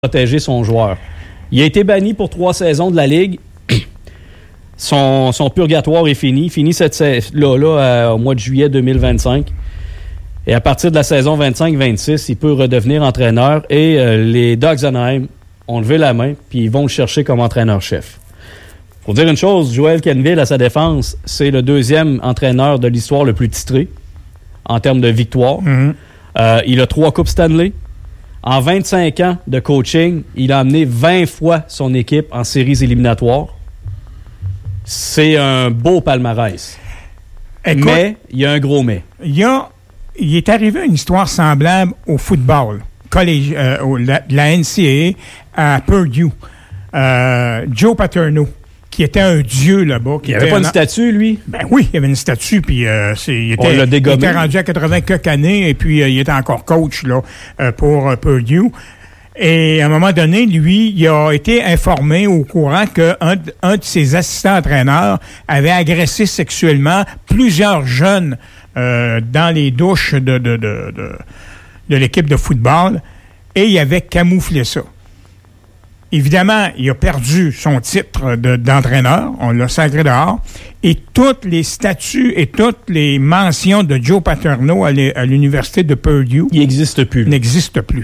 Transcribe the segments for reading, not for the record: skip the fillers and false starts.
protéger son joueur. Il a été banni pour 3 saisons de la Ligue. Son purgatoire est fini. Fini au mois de juillet 2025. Et à partir de la saison 25-26, il peut redevenir entraîneur. Et les Ducks d'Anaheim ont levé la main puis ils vont le chercher comme entraîneur-chef. Pour dire une chose, Joel Quenneville, à sa défense, c'est le 2e entraîneur de l'histoire le plus titré en termes de victoire. Mm-hmm. Il a 3 Coupes Stanley. En 25 ans de coaching, il a amené 20 fois son équipe en séries éliminatoires. C'est un beau palmarès. Écoute, mais il y a un gros mais. Il est arrivé une histoire semblable au football, la NCAA à Purdue. Joe Paterno, qui était un dieu là-bas. Il n'avait pas une statue, lui? Ben oui, il y avait une statue, puis il l'a dégommé. Il était rendu à 80 quelques années, et puis il était encore coach là, pour Purdue. Et à un moment donné, lui, il a été informé au courant qu'un de ses assistants-entraîneurs avait agressé sexuellement plusieurs jeunes dans les douches de l'équipe de football, et il avait camouflé ça. Évidemment, il a perdu son titre d'entraîneur. On l'a sacré dehors. Et toutes les statuts et toutes les mentions de Joe Paterno à l'université de Purdue n'existent plus.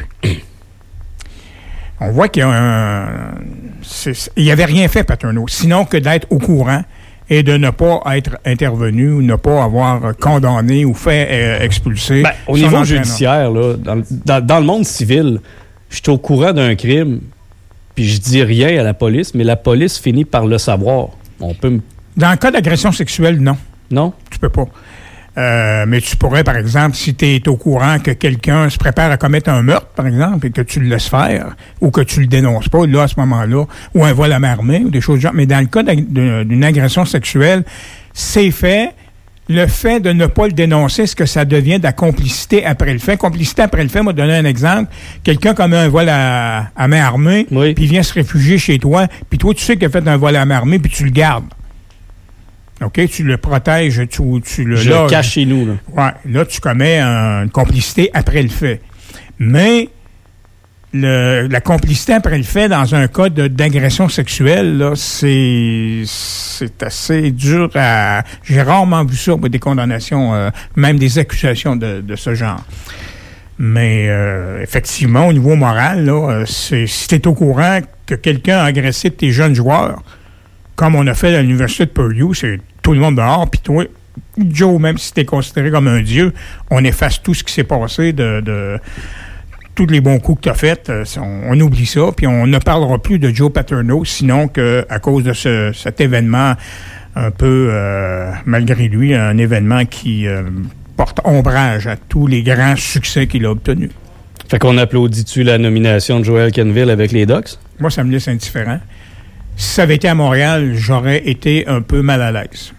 On voit qu'il n'avait rien fait, Paterno, sinon que d'être au courant et de ne pas être intervenu ou ne pas avoir condamné ou fait expulser. Au niveau judiciaire, là, dans le monde civil, je suis au courant d'un crime. Puis je dis rien à la police, mais la police finit par le savoir. Dans le cas d'agression sexuelle, non. Non? Tu peux pas. Mais tu pourrais, par exemple, si tu es au courant que quelqu'un se prépare à commettre un meurtre, par exemple, et que tu le laisses faire, ou que tu le dénonces pas, là, à ce moment-là, ou un vol à main armée, ou des choses du genre. Mais dans le cas d'une agression sexuelle, c'est fait. Le fait de ne pas le dénoncer, ce que ça devient de la complicité après le fait. Complicité après le fait, m'a donné un exemple. Quelqu'un commet un vol à main armée, oui, puis vient se réfugier chez toi, puis toi, tu sais qu'il a fait un vol à main armée, puis tu le gardes. OK? Tu le protèges, tu le Je le cache chez nous, là. Ouais. Là, tu commets une complicité après le fait. Mais la complicité après le fait, dans un cas d'agression sexuelle, là, c'est assez dur à... J'ai rarement vu ça, des condamnations, même des accusations de ce genre. Mais effectivement, au niveau moral, là, si tu es au courant que quelqu'un a agressé tes jeunes joueurs, comme on a fait à l'université de Purdue, c'est tout le monde dehors, puis toi, Joe, même si tu es considéré comme un dieu, on efface tout ce qui s'est passé de tous les bons coups que tu as faits, on oublie ça, puis on ne parlera plus de Joe Paterno, sinon qu'à cause de cet événement un peu, malgré lui, un événement qui porte ombrage à tous les grands succès qu'il a obtenus. Fait qu'on applaudit-tu la nomination de Joel Quenneville avec les Ducks? Moi, ça me laisse indifférent. Si ça avait été à Montréal, j'aurais été un peu mal à l'aise.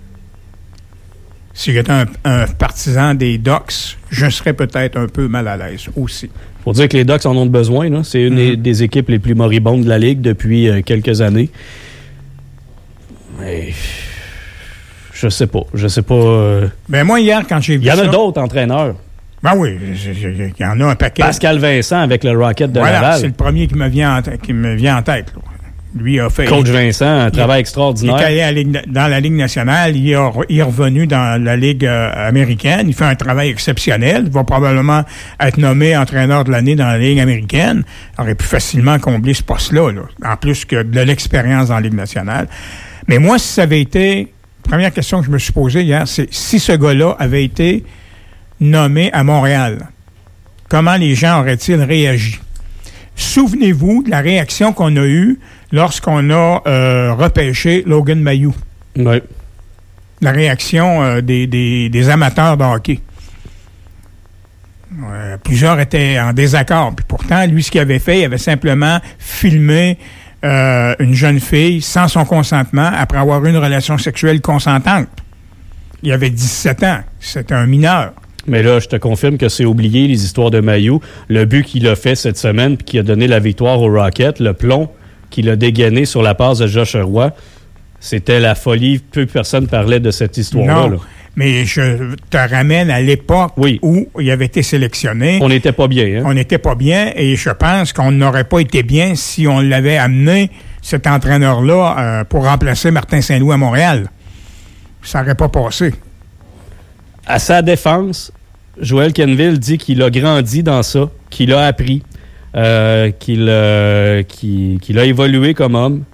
Si j'étais un partisan des Ducks, je serais peut-être un peu mal à l'aise aussi. Faut dire que les Ducks en ont besoin, là. C'est une des équipes les plus moribondes de la Ligue depuis quelques années. Mais je sais pas. Ben moi, hier, quand j'ai vu ça... Il y en a d'autres entraîneurs. Ben oui, il y en a un paquet. Pascal Vincent avec le Rocket de Laval. Laval. C'est le premier qui me vient en tête, là. Lui a fait... Coach Vincent, un travail extraordinaire. Il est allé dans la Ligue nationale, il est revenu dans la Ligue américaine, il fait un travail exceptionnel, il va probablement être nommé entraîneur de l'année dans la Ligue américaine, il aurait pu facilement combler ce poste-là, là, en plus que de l'expérience dans la Ligue nationale. Mais moi, si ça avait été... Première question que je me suis posée hier, c'est si ce gars-là avait été nommé à Montréal, comment les gens auraient-ils réagi? Souvenez-vous de la réaction qu'on a eue lorsqu'on a repêché Logan Mailloux. Oui. La réaction des amateurs de hockey. Plusieurs étaient en désaccord. Puis pourtant, lui, ce qu'il avait fait, il avait simplement filmé une jeune fille sans son consentement après avoir eu une relation sexuelle consentante. Il avait 17 ans. C'était un mineur. Mais là, je te confirme que c'est oublié, les histoires de Mailloux. Le but qu'il a fait cette semaine puis qui a donné la victoire au Rocket, le plomb qu'il a dégainé sur la passe de Josh Roy, c'était la folie. Peu de personnes parlaient de cette histoire-là. Non, là. mais je te ramène à l'époque où il avait été sélectionné. On n'était pas bien. Hein? On n'était pas bien et je pense qu'on n'aurait pas été bien si on l'avait amené, cet entraîneur-là, pour remplacer Martin Saint-Louis à Montréal. Ça n'aurait pas passé. À sa défense, Joel Quenneville dit qu'il a grandi dans ça, qu'il a appris, qu'il a évolué comme homme.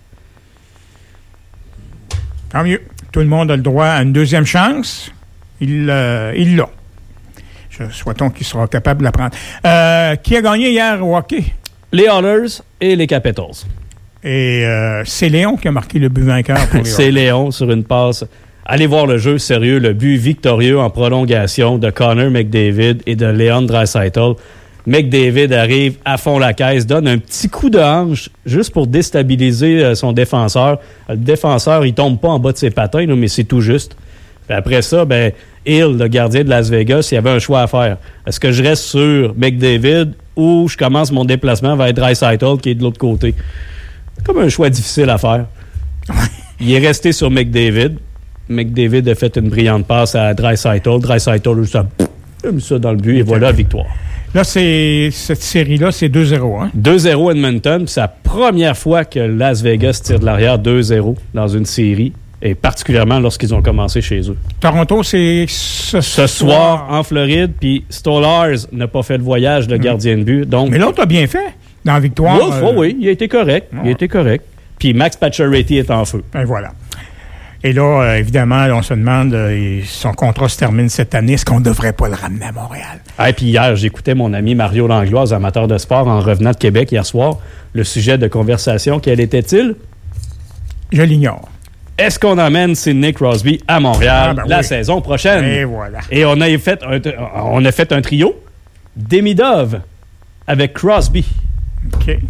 Tant mieux. Tout le monde a le droit à une deuxième chance. Il l'a. Souhaitons qu'il sera capable de la prendre. Qui a gagné hier au hockey? Les Oilers et les Capitals. Et c'est Léon qui a marqué le but vainqueur pour les C'est Léon sur une passe. Allez voir le jeu, sérieux, le but victorieux en prolongation de Connor McDavid et de Leon Draisaitl. McDavid arrive à fond la caisse, donne un petit coup de hanche juste pour déstabiliser son défenseur. Le défenseur, il tombe pas en bas de ses patins, là, mais c'est tout juste. Puis après ça, Hill, le gardien de Las Vegas, il y avait un choix à faire. Est-ce que je reste sur McDavid ou je commence mon déplacement vers Draisaitl qui est de l'autre côté? C'est comme un choix difficile à faire. Il est resté sur McDavid. McDavid a fait une brillante passe à Draisaitl. Draisaitl a mis ça dans le but et voilà, victoire. Là, cette série-là, c'est 2-0. Hein? 2-0 Edmonton. C'est la première fois que Las Vegas tire de l'arrière 2-0 dans une série, et particulièrement lorsqu'ils ont commencé chez eux. Toronto, c'est ce soir en Floride, puis Stolarz n'a pas fait le voyage de gardien de but. Donc, mais l'autre a bien fait dans la victoire. Oui, il a été correct. Il a été correct. Puis Max Pacioretty est en feu. Ben voilà. Et là, évidemment, on se demande, son contrat se termine cette année, est-ce qu'on ne devrait pas le ramener à Montréal? Et puis hier, j'écoutais mon ami Mario Langlois, amateur de sport, en revenant de Québec hier soir. Le sujet de conversation, quel était-il? Je l'ignore. Est-ce qu'on amène Sidney Crosby à Montréal la saison prochaine? Et voilà. Et on a fait un trio. Demidov avec Crosby. OK.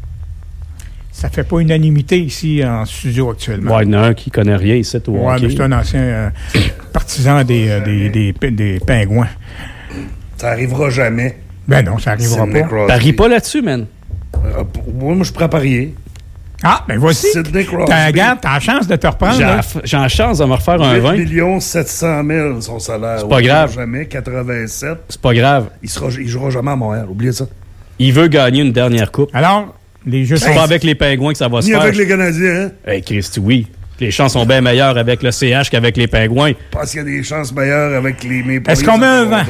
Ça fait pas unanimité ici en studio actuellement. Ouais, il y en a un qui connaît rien ici au hockey. Ouais, mais c'est un ancien partisan des Pingouins. Ça arrivera jamais. Ben non, ça arrivera pas. Parie pas là-dessus, man. Moi, je suis prêt à parier. Ah, ben voici. Sidney Crosby. T'as la chance de te reprendre. J'ai la chance de me refaire un 20. 8 700 000 son salaire. C'est pas grave. Jamais, 87. C'est pas grave. Il jouera jamais à Montréal, oubliez ça. Il veut gagner une dernière coupe. Alors, les jeux c'est pas avec les Pingouins que ça va se faire. Ni avec les Canadiens, hein? Hey, Christy, oui. Les chances sont bien meilleures avec le CH qu'avec les Pingouins. Je pense qu'il y a des chances meilleures avec les Maple Leafs. Est-ce qu'on met un 20?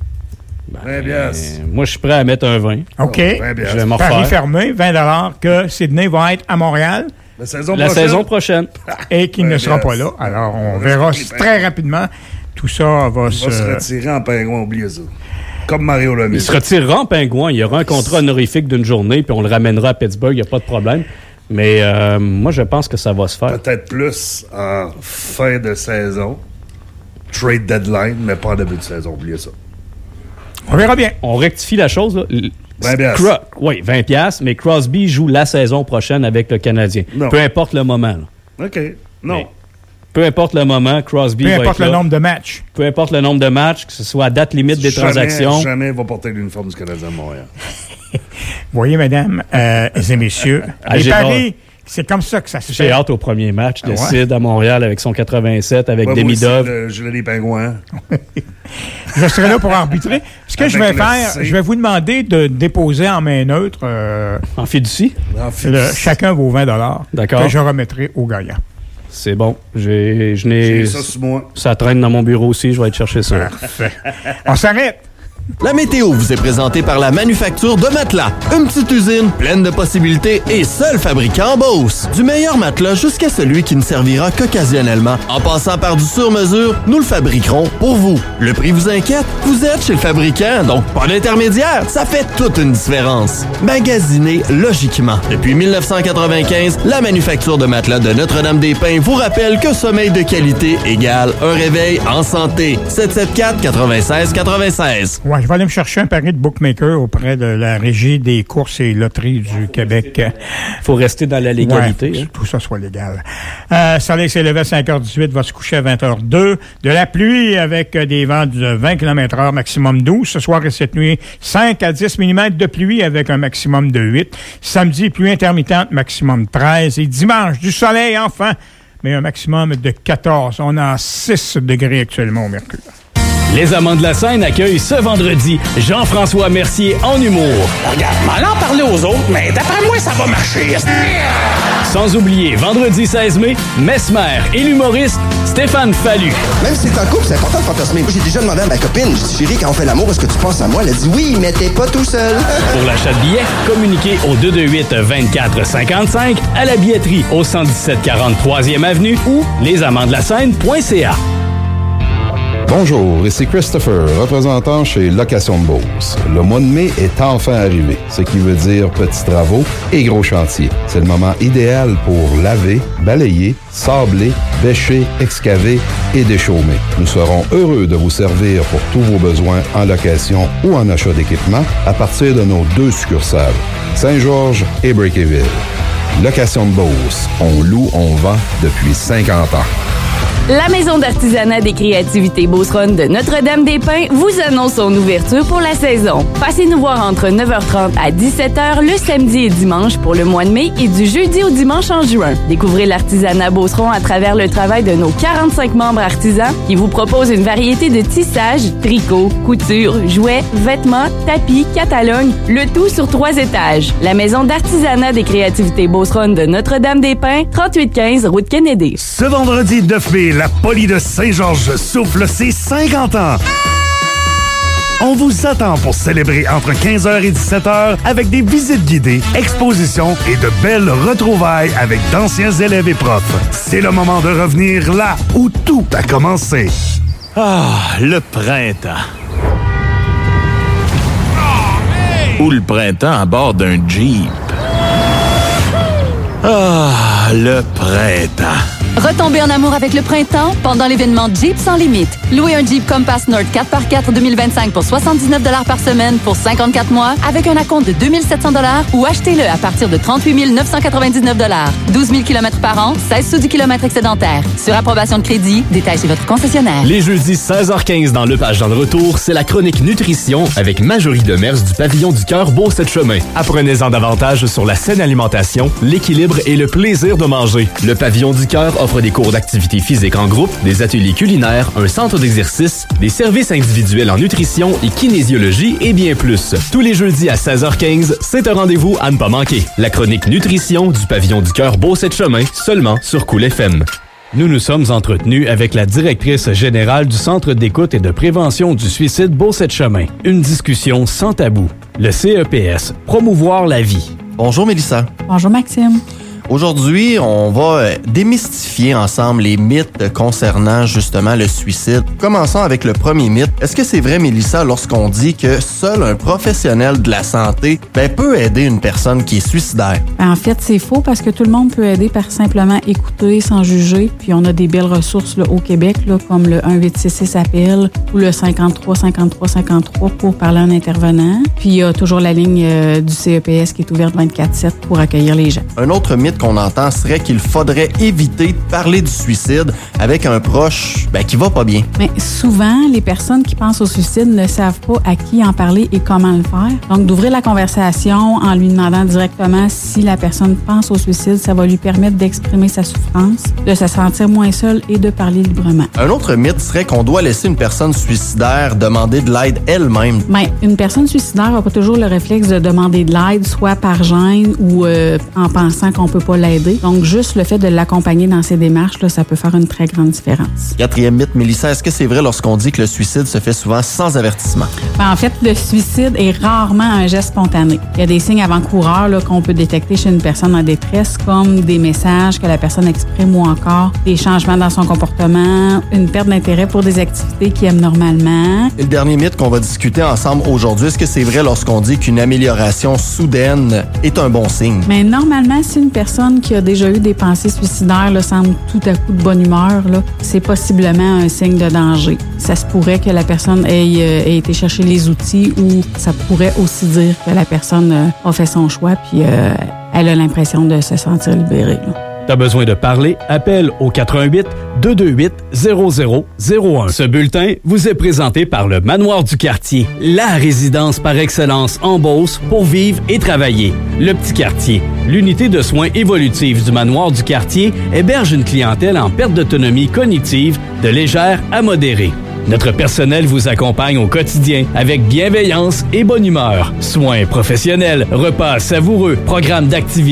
Moi, je suis prêt à mettre un 20. OK. Je vais m'en refaire. Paris fermé, 20 que Sidney va être à Montréal. La saison prochaine. Et qu'il ne sera pas là. Alors, on verra très rapidement. Tout ça va se retirer en Pingouin, oubliez ça. Comme Mario Lemieux. Il se retirera en Pingouin. Il y aura un contrat honorifique d'une journée, puis on le ramènera à Pittsburgh. Il n'y a pas de problème. Mais moi, je pense que ça va se faire. Peut-être plus en fin de saison. Trade deadline, mais pas en début de saison. Oubliez ça. On verra bien. On rectifie la chose. Là. 20$. Oui, 20$, mais Crosby joue la saison prochaine avec le Canadien. Non. Peu importe le moment. Là. OK. Non. Mais, peu importe le moment, Crosby va être là. Peu importe le nombre de matchs. Peu importe le nombre de matchs, que ce soit à date limite des transactions. Jamais va porter l'uniforme du Canadien à Montréal. Voyez, mesdames et messieurs, les paris, c'est comme ça que ça se fait. J'ai hâte au premier match de Sid à Montréal avec son 87, avec Demidov. Je l'ai des Pingouins. Je serai là pour arbitrer. Ce que je vais faire, je vais vous demander de déposer en main neutre en fiducie. Chacun vos 20$. D'accord. Que je remettrai au gagnant. C'est bon. J'ai ça sur moi. Ça traîne dans mon bureau aussi. Je vais aller chercher ça. Parfait. On s'arrête. La météo vous est présentée par la Manufacture de Matelas. Une petite usine pleine de possibilités et seul fabricant en Beauce. Du meilleur matelas jusqu'à celui qui ne servira qu'occasionnellement. En passant par du sur-mesure, nous le fabriquerons pour vous. Le prix vous inquiète? Vous êtes chez le fabricant, donc pas d'intermédiaire. Ça fait toute une différence. Magasinez logiquement. Depuis 1995, la Manufacture de Matelas de Notre-Dame-des-Pins vous rappelle que sommeil de qualité égale un réveil en santé. 774-96-96. Ouais, je vais aller me chercher un pari de bookmaker auprès de la Régie des courses et loteries du Québec. Il faut rester dans la légalité. Ouais, tout ça soit légal. Soleil s'est levé à 5h18, va se coucher à 20h02. De la pluie avec des vents de 20 km/h, maximum 12. Ce soir et cette nuit, 5 à 10 mm de pluie avec un maximum de 8. Samedi, pluie intermittente, maximum 13. Et dimanche, du soleil enfin. mais un maximum de 14. On a 6 degrés actuellement au mercure. Les Amants de la Seine accueillent ce vendredi Jean-François Mercier en humour. Regarde, m'en en parler aux autres, mais d'après moi, ça va marcher. Sans oublier, vendredi 16 mai, Mesmer et l'humoriste Stéphane Fallu. Même si c'est un couple, c'est important de fantasmer. Moi, j'ai déjà demandé à ma copine, j'ai dit, chérie, quand on fait l'amour, est-ce que tu penses à moi? Elle a dit oui, mais t'es pas tout seul. Pour l'achat de billets, communiquez au 228-2455 à la billetterie au 11740 3e Avenue ou lesamantdelasseine.ca. Bonjour, ici Christopher, représentant chez Location de Beauce. Le mois de mai est enfin arrivé, ce qui veut dire petits travaux et gros chantiers. C'est le moment idéal pour laver, balayer, sabler, bêcher, excaver et déchaumer. Nous serons heureux de vous servir pour tous vos besoins en location ou en achat d'équipement à partir de nos 2 succursales, Saint-Georges et Breakyville. Location de Beauce, on loue, on vend depuis 50 ans. La Maison d'artisanat des créativités Beauceronne de Notre-Dame-des-Pins vous annonce son ouverture pour la saison. Passez nous voir entre 9h30 à 17h le samedi et dimanche pour le mois de mai et du jeudi au dimanche en juin. Découvrez l'artisanat Beauceron à travers le travail de nos 45 membres artisans qui vous proposent une variété de tissages, tricots, coutures, jouets, vêtements, tapis, catalogues, le tout sur 3 étages. La Maison d'artisanat des créativités Beauceronne de Notre-Dame-des-Pins, 3815 route Kennedy. Ce vendredi 9 mai, la Poly de Saint-Georges souffle ses 50 ans. On vous attend pour célébrer entre 15h et 17h avec des visites guidées, expositions et de belles retrouvailles avec d'anciens élèves et profs. C'est le moment de revenir là où tout a commencé. Ah, le printemps. Ou le printemps à bord d'un Jeep. Ah, le printemps. Retombez en amour avec le printemps pendant l'événement Jeep sans limite. Louez un Jeep Compass Nord 4x4 2025 pour 79 $ par semaine pour 54 mois avec un acompte de 2 700 $ ou achetez-le à partir de 38 999 $. 12 000 km par an, 16 sous du kilomètre excédentaire. Sur approbation de crédit, détail chez votre concessionnaire. Les jeudis 16h15 dans Le Page dans le retour, c'est la chronique nutrition avec Marjorie Demers du Pavillon du Cœur Beauce-Chemin. Apprenez-en davantage sur la saine alimentation, l'équilibre et le plaisir de manger. Le Pavillon du Cœur offre des cours d'activité physique en groupe, des ateliers culinaires, un centre d'exercice, des services individuels en nutrition et kinésiologie et bien plus. Tous les jeudis à 16h15, c'est un rendez-vous à ne pas manquer. La chronique nutrition du Pavillon du Cœur Beauce-Chemin, seulement sur Cool FM. Nous nous sommes entretenus avec la directrice générale du Centre d'écoute et de prévention du suicide Beauce-Chemin. Une discussion sans tabou. Le CEPS, promouvoir la vie. Bonjour Mélissa. Bonjour Maxime. Aujourd'hui, on va démystifier ensemble les mythes concernant justement le suicide. Commençons avec le premier mythe. Est-ce que c'est vrai, Mélissa, lorsqu'on dit que seul un professionnel de la santé peut aider une personne qui est suicidaire? En fait, c'est faux parce que tout le monde peut aider par simplement écouter sans juger. Puis on a des belles ressources là, au Québec, là, comme le 1-866-APPEL ou le 53-53-53 pour parler à un intervenant. Puis il y a toujours la ligne du CEPS qui est ouverte 24/7 pour accueillir les gens. Un autre mythe qu'on entend serait qu'il faudrait éviter de parler du suicide avec un proche qui va pas bien. Mais souvent, les personnes qui pensent au suicide ne savent pas à qui en parler et comment le faire. Donc, d'ouvrir la conversation en lui demandant directement si la personne pense au suicide, ça va lui permettre d'exprimer sa souffrance, de se sentir moins seule et de parler librement. Un autre mythe serait qu'on doit laisser une personne suicidaire demander de l'aide elle-même. Une personne suicidaire n'a pas toujours le réflexe de demander de l'aide, soit par gêne ou en pensant qu'on peut pas l'aider. Donc, juste le fait de l'accompagner dans ses démarches, là, ça peut faire une très grande différence. Quatrième mythe, Mélissa, est-ce que c'est vrai lorsqu'on dit que le suicide se fait souvent sans avertissement? En fait, le suicide est rarement un geste spontané. Il y a des signes avant-coureurs là, qu'on peut détecter chez une personne en détresse, comme des messages que la personne exprime ou encore des changements dans son comportement, une perte d'intérêt pour des activités qu'il aime normalement. Et le dernier mythe qu'on va discuter ensemble aujourd'hui, est-ce que c'est vrai lorsqu'on dit qu'une amélioration soudaine est un bon signe? Mais normalement, si une personne qui a déjà eu des pensées suicidaires là, semble tout à coup de bonne humeur, là, c'est possiblement un signe de danger. Ça se pourrait que la personne ait été chercher les outils ou ça pourrait aussi dire que la personne a fait son choix puis elle a l'impression de se sentir libérée. Là. T'as besoin de parler? Appelle au 418-228-0001. Ce bulletin vous est présenté par le Manoir du Quartier, la résidence par excellence en Beauce pour vivre et travailler. Le Petit Quartier, l'unité de soins évolutifs du Manoir du Quartier, héberge une clientèle en perte d'autonomie cognitive de légère à modérée. Notre personnel vous accompagne au quotidien avec bienveillance et bonne humeur. Soins professionnels, repas savoureux, programmes d'activité